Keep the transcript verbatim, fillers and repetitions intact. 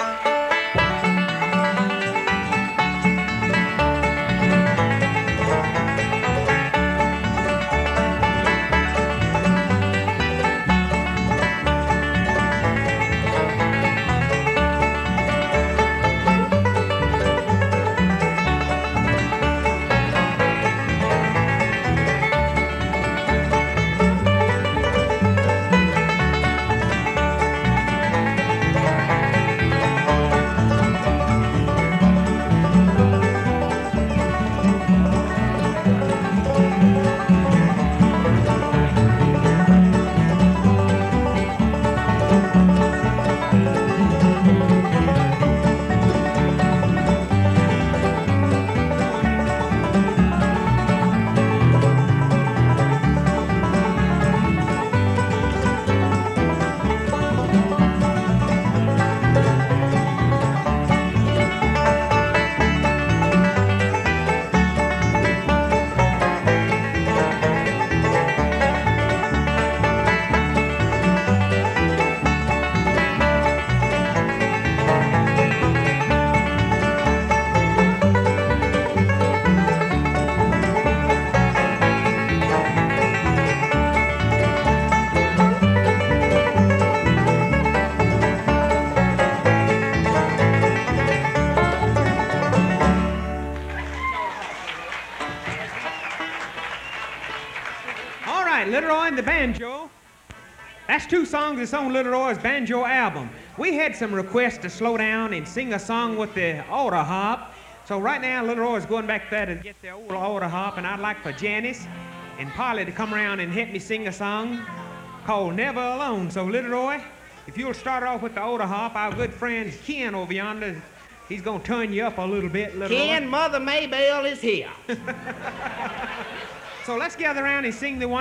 Little Roy and the Banjo. That's two songs that's on Little Roy's banjo album. We had some requests to slow down and sing a song with the auto harp. So right now, Little Roy's going back there to get the old auto harp, and I'd like for Janice and Polly to come around and help me sing a song called Never Alone. So Little Roy, if you'll start off with the auto harp, our good friend Ken over yonder, he's going to turn you up a little bit, Little Roy. Ken, Mother Maybelle is here. So let's gather around and sing the one